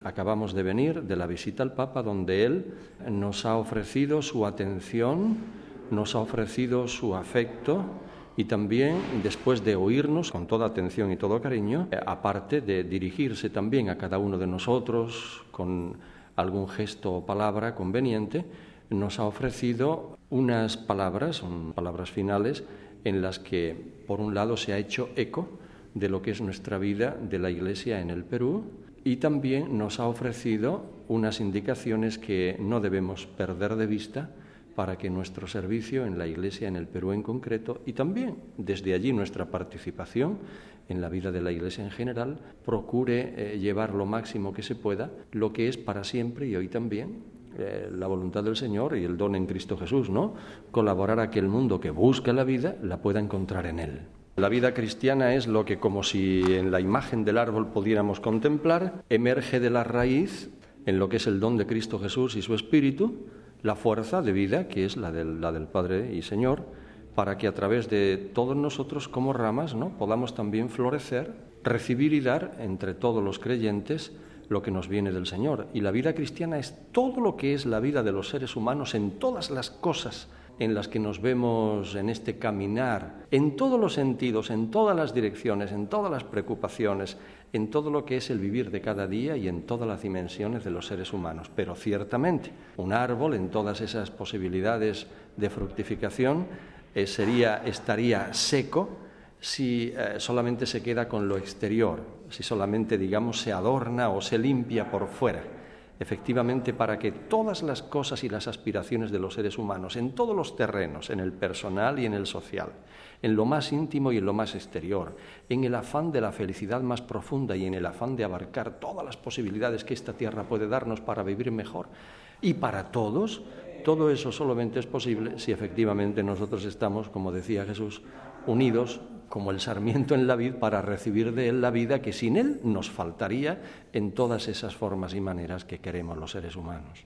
Acabamos de venir de la visita al Papa, donde él nos ha ofrecido su atención, nos ha ofrecido su afecto y también, después de oírnos con toda atención y todo cariño, aparte de dirigirse también a cada uno de nosotros con algún gesto o palabra conveniente, nos ha ofrecido unas palabras, son palabras finales, en las que, por un lado, se ha hecho eco de lo que es nuestra vida de la Iglesia en el Perú, y también nos ha ofrecido unas indicaciones que no debemos perder de vista para que nuestro servicio en la Iglesia en el Perú en concreto, y también desde allí nuestra participación en la vida de la Iglesia en general, procure llevar lo máximo que se pueda lo que es para siempre y hoy también la voluntad del Señor y el don en Cristo Jesús, ¿no? Colaborar a que el mundo que busca la vida la pueda encontrar en Él. La vida cristiana es lo que, como si en la imagen del árbol pudiéramos contemplar, emerge de la raíz en lo que es el don de Cristo Jesús y su Espíritu, la fuerza de vida, que es la del Padre y Señor, para que a través de todos nosotros como ramas, ¿no?, podamos también florecer, recibir y dar entre todos los creyentes lo que nos viene del Señor. Y la vida cristiana es todo lo que es la vida de los seres humanos en todas las cosas en las que nos vemos en este caminar, en todos los sentidos, en todas las direcciones, en todas las preocupaciones, en todo lo que es el vivir de cada día y en todas las dimensiones de los seres humanos. Pero ciertamente, un árbol en todas esas posibilidades de fructificación estaría seco si solamente se queda con lo exterior, si solamente, digamos, se adorna o se limpia por fuera. Efectivamente, para que todas las cosas y las aspiraciones de los seres humanos, en todos los terrenos, en el personal y en el social, en lo más íntimo y en lo más exterior, en el afán de la felicidad más profunda y en el afán de abarcar todas las posibilidades que esta tierra puede darnos para vivir mejor, y para todos, todo eso solamente es posible si efectivamente nosotros estamos, como decía Jesús, unidos como el sarmiento en la vid para recibir de él la vida que sin él nos faltaría en todas esas formas y maneras que queremos los seres humanos.